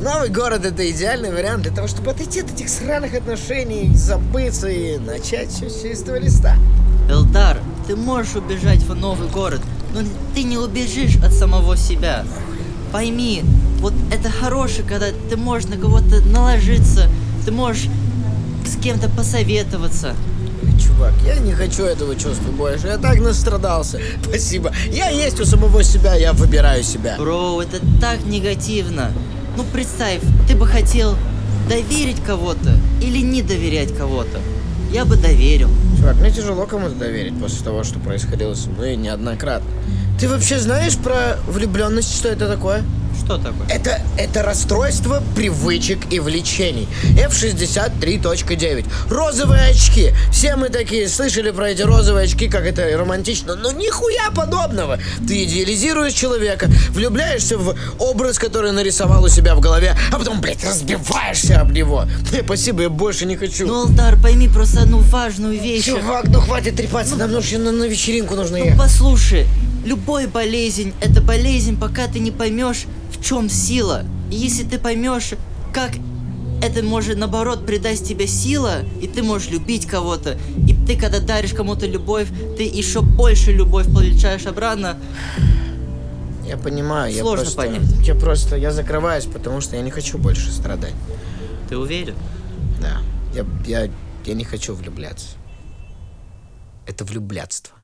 Новый город — это идеальный вариант для того, чтобы отойти от этих сраных отношений, забыться и начать все с чистого листа. Элдар, ты можешь убежать в новый город, но ты не убежишь от самого себя. Пойми, вот это хорошее, когда ты можешь на кого-то наложиться, ты можешь с кем-то посоветоваться. Чувак, я не хочу этого чувства больше. Я так настрадался. Спасибо. Я есть у самого себя, я выбираю себя. Бро, это так негативно. Ну представь, ты бы хотел доверить кого-то или не доверять кого-то. Я бы доверил. Чувак, мне тяжело кому-то доверить после того, что происходило со мной неоднократно. Ты вообще знаешь про влюбленность, что это такое? Что такое? Это расстройство привычек и влечений. F63.9. Розовые очки. Все мы такие слышали про эти розовые очки, как это романтично. Но нихуя подобного. Ты идеализируешь человека, влюбляешься в образ, который нарисовал у себя в голове, а потом, блядь, разбиваешься об него. Спасибо, я больше не хочу. Ну, Элдар, пойми просто одну важную вещь. Чувак, ну хватит трепаться, нам нужно на вечеринку нужно ехать. Послушай, любая болезнь — это болезнь, пока ты не поймешь, в чем сила. И если ты поймешь, как это может, наоборот, придать тебе сила, и ты можешь любить кого-то, и ты, когда даришь кому-то любовь, ты еще больше любовь получаешь обратно. Я понимаю, Сложно понять. Я закрываюсь, потому что я не хочу больше страдать. Ты уверен? Да, я не хочу влюбляться. Это влюблятство.